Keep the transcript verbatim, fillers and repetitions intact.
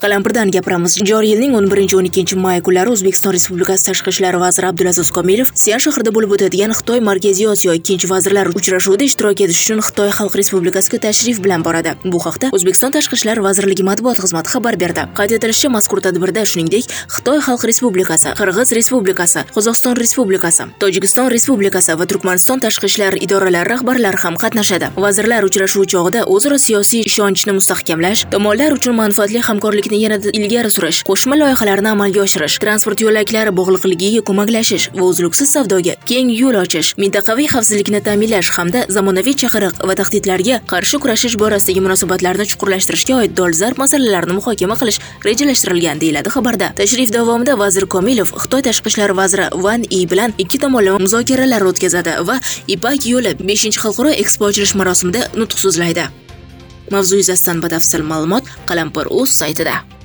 Qalampirdan gapiramiz. Joriy yilning o'n birinchi o'n ikkinchi may kunlari O'zbekiston Respublikasi Tashqi ishlar vaziri Abdulaziz Komilov Sian shahrida bo'lib o'tadigan Xitoy Markaziy Osiyo ikkinchi vazirlar uchrashuvida ishtirok etish uchun Xitoy Xalq Respublikasiga tashrif bilan boradi. Bu haqda O'zbekiston Tashqi ishlar vazirligi matbuot xizmati xabar berdi. Qayd etilishicha, mazkur tadbirda shuningdek Xitoy Xalq Respublikasi, Qirg'iz Respublikasi, Qozog'iston Respublikasi, Tojikiston Respublikasi va Turkmaniston tashqi ishlar idoralari rahbarlari ham qatnashadi. Vazirlar uchrashuvi chog'ida o'zaro siyosiy ishonchni mustahkamlash, tomonlar uchun manfaatli hamkorlikni yanada ilgari surish, qo'shma loyihalarni amalga oshirish, transport yo'laklari bog'liqligiga ko'maklashish va uzluksiz savdoga keng yo'l ochish, mintaqaviy xavfsizlikni ta'minlash hamda zamonaviy chaqiriq va tahdidlarga qarshi kurashish borasidagi munosabatlarni chuqurlashtirishga oid dolzarb masalalarni muhokama qilish rejalashtirilgan, deyiladi xabarda. Tashrif davomida vazir Komilov Xitoy tashqi ishlar vaziri Van Yi bilan ikki tomonlama muzokaralar o'tkazadi va Ipak yo'li beshinchi xalqaro ekspo ochilish marosimida nutq so'zlaydi. Mavzu yuzasidan batafsil ma'lumot Qalampir.uz saytida.